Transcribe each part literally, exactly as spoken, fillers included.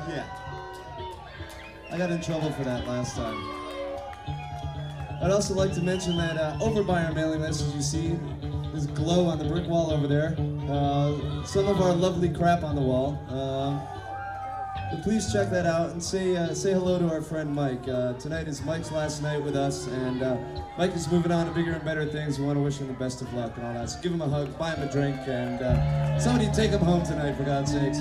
Yeah. I got in trouble for that last time. I'd also like to mention that uh, over by our mailing list, as you see, there's a glow on the brick wall over there. Uh, some of our lovely crap on the wall. Uh, but please check that out and say uh, say hello to our friend Mike. Uh, tonight is Mike's last night with us, and uh, Mike is moving on to bigger and better things. We want to wish him the best of luck and all that. So give him a hug, buy him a drink, and uh, somebody take him home tonight, for God's sakes.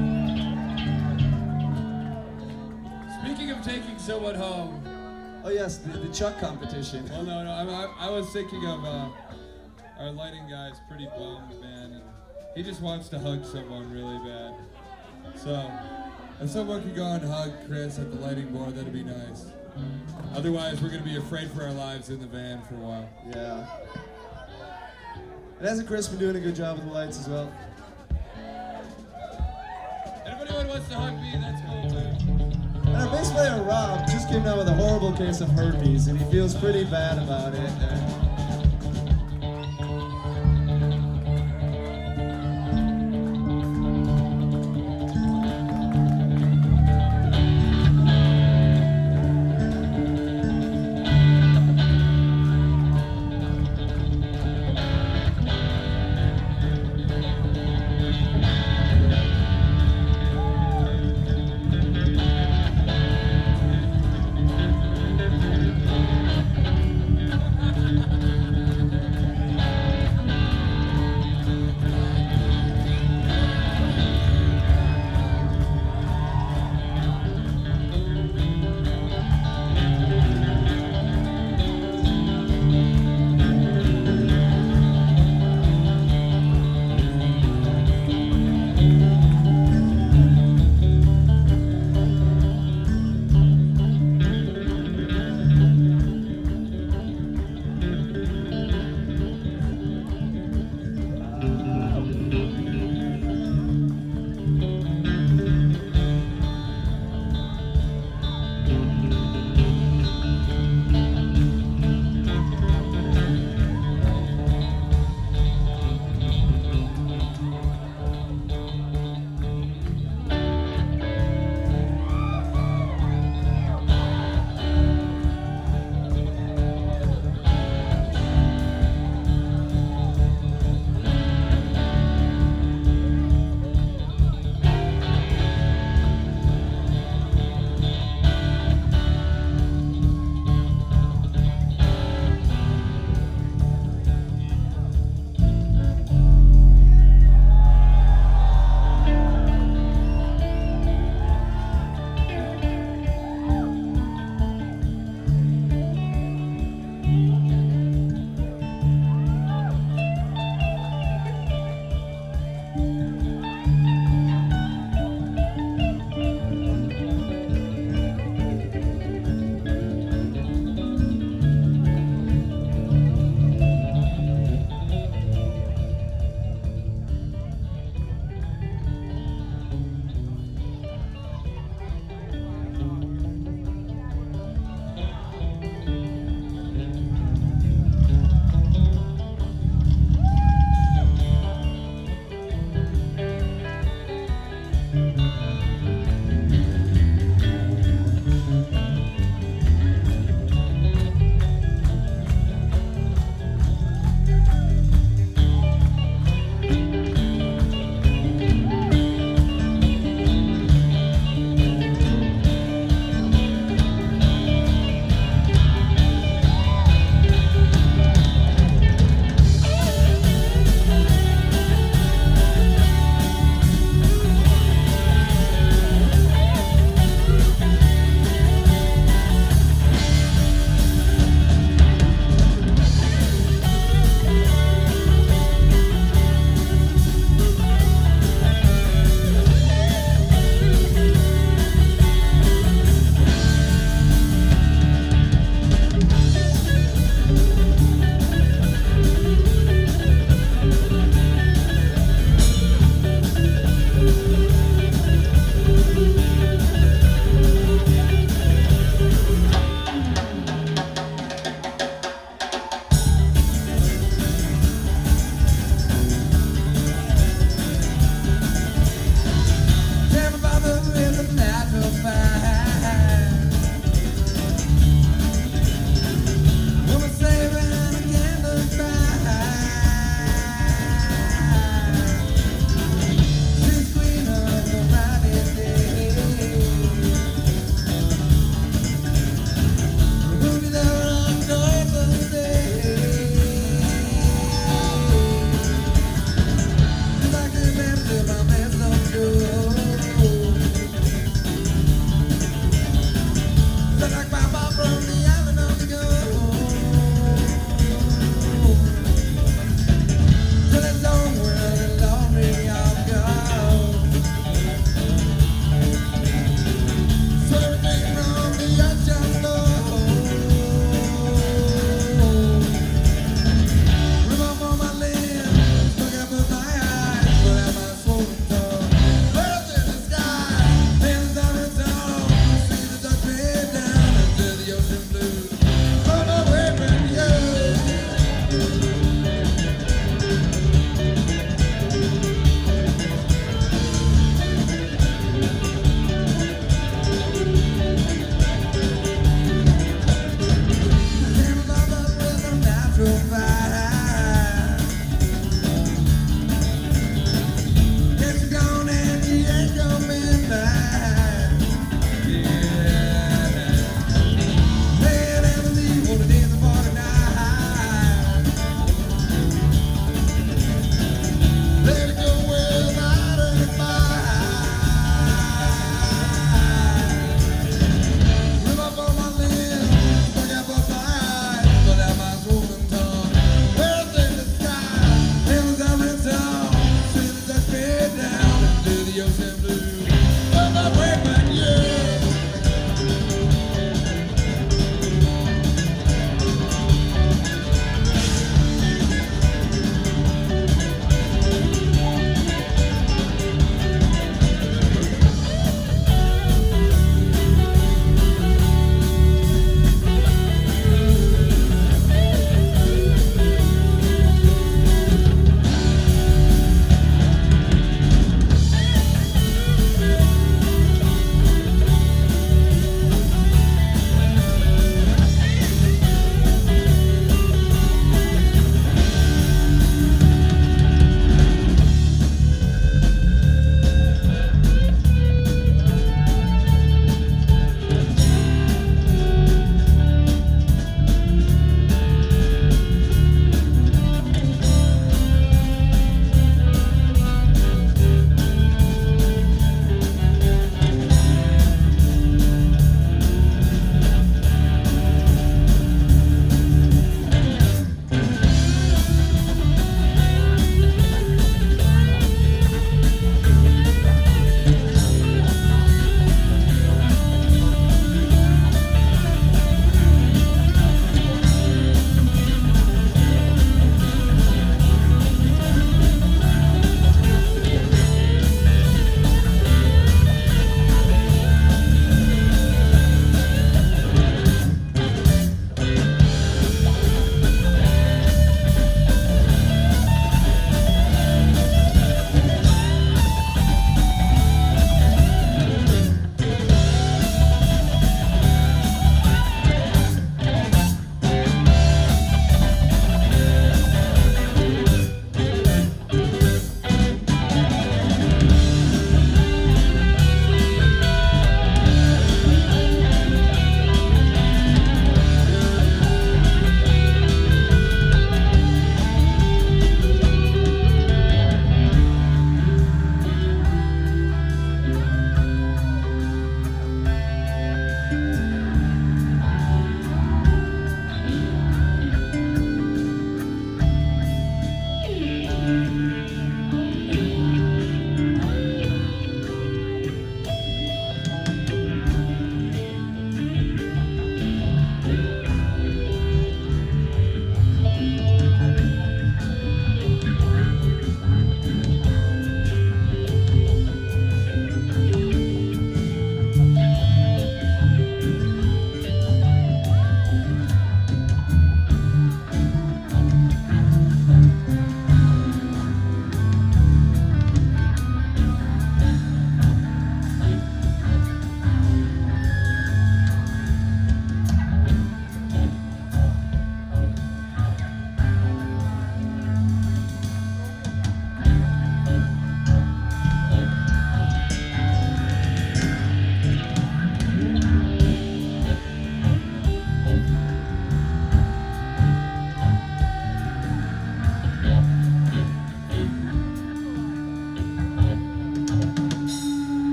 Speaking of taking someone home. Oh yes, the, the Chuck competition. Well, no, no, I, I, I was thinking of uh, our lighting guy's pretty bummed, man, and he just wants to hug someone really bad. So, if someone could go and hug Chris at the lighting board, that'd be nice. Otherwise, we're gonna be afraid for our lives in the van for a while. Yeah. And hasn't Chris been doing a good job with the lights as well? Anybody who wants to hug me, that's cool too. And our bass player Rob just came down with a horrible case of herpes, and he feels pretty bad about it. And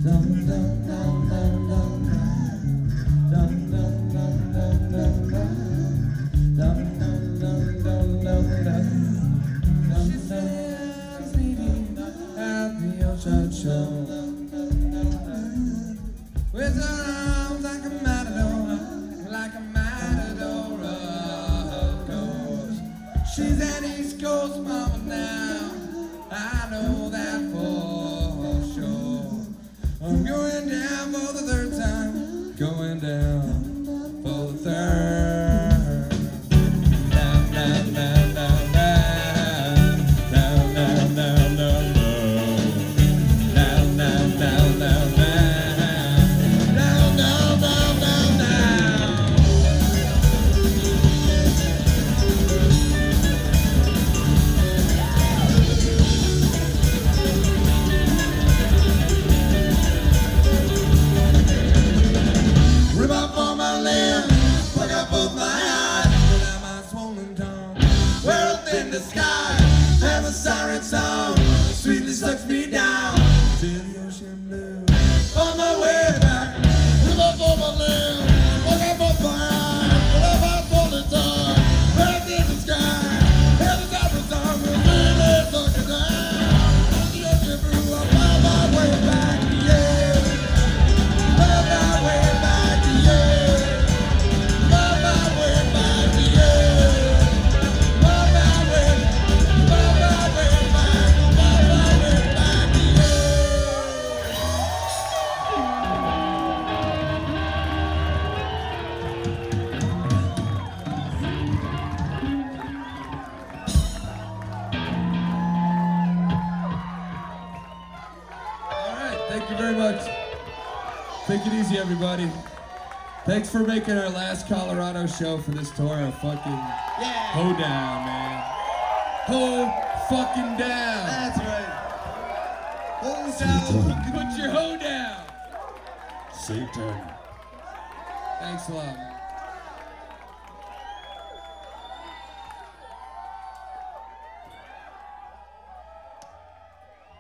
Dum dum dum dum dum dum dum dum dum dum dum dum dum dum dum dum dum. She says meeting at the ocean show with her arms like a matador, like a matador of course. She's an East Coast mama now, I know that for sure. I'm going down for the third time, going down for the third. Down, down, down, down, down, down, down, down, down, down, down, down, down, down, down. The sky, have a siren song, sweetly sucks me down to the ocean blue. On my way back, to my former land, look at my fire, but I'm falling down, back in the sky, have a siren song, sweetly sucks me down to the ocean blue. I'm on my way back, yeah, on my way back, yeah, on my way back, yeah. Thank you very much. Take it easy, everybody. Thanks for making our last Colorado show for this tour a fucking Yeah. ho down, man. Ho fucking down. That's right. Hold down. Put your ho down. Satan. Thanks a lot, man.